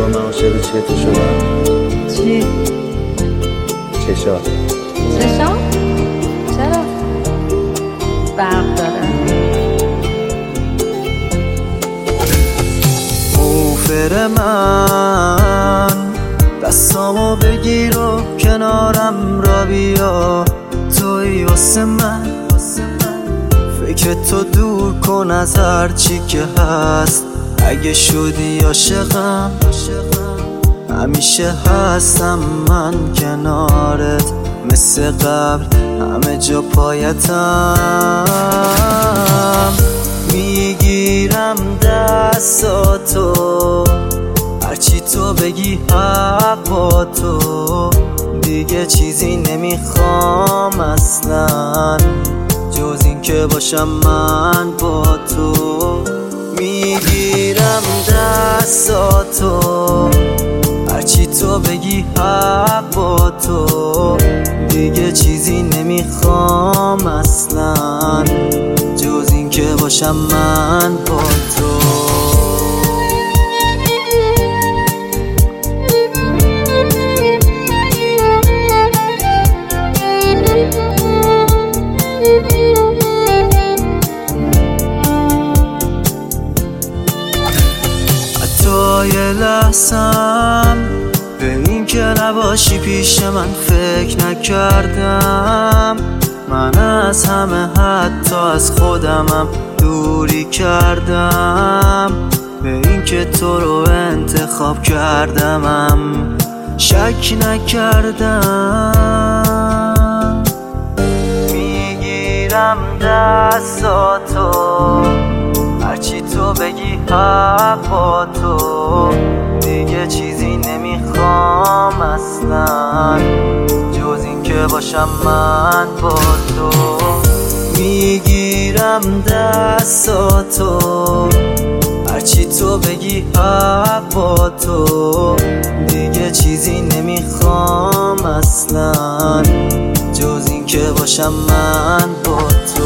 با من عاشق چیه شدم؟ چی؟ چشات. چشام؟ چرا؟ برق داره. موفر من دستامو بگیر و کنارم را بیا، توی واسه من فکر تو دور کن از هر چی که هست. اگه شدی عاشقم همیشه هستم من کنارت، مثل قبل همه جا پایتم. میگیرم دستاتو هرچی تو بگی حق با تو، دیگه چیزی نمیخوام اصلا جز این که باشم من با تو. میگیرم دستاتو هرچی تو بگی حق با تو، دیگه چیزی نمیخوام اصلا جز این که باشم من با تو. یه لحظم به این که نباشی پیش من فکر نکردم. من از همه حتی از خودمم دوری کردم، به این که تو رو انتخاب کردمم شک نکردم. میگیرم دستاتو هرچی تو بگی حق با تو، دیگه چیزی نمیخوام اصلا جز این که باشم من با تو. میگیرم دستاتو هرچی تو بگی حق با تو، دیگه چیزی نمیخوام اصلا جز این که باشم من با تو.